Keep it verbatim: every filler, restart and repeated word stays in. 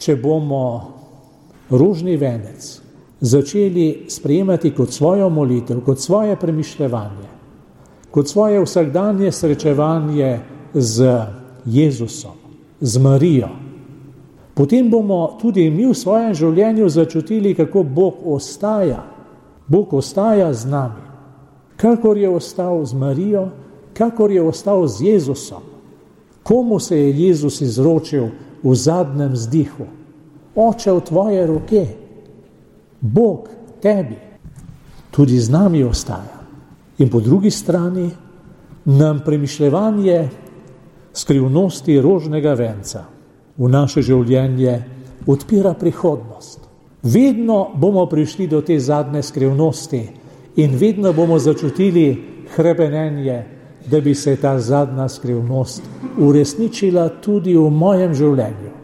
če bomo rožni venec začeli sprejemati kot svojo molitev, kot svoje premišljevanje, kot svoje vsakdanje srečevanje z Jezusom, z Marijo, potem bomo tudi mi v svojem življenju začutili, kako Bog ostaja. Bog ostaja z nami, kakor je ostal z Marijo, kakor je ostal z Jezusom. Komu se je Jezus izročil v zadnjem vzdihu? Oče, v tvoje roke. Bog tebi. Tudi z nami ostaja. In po drugi strani nam premišljevanje skrivnosti rožnega venca v naše življenje odpira prihodnost. Vedno bomo prišli do te zadnje skrivnosti in vedno bomo začutili hrepenenje, da bi se ta zadnja skrivnost uresničila tudi v mojem življenju.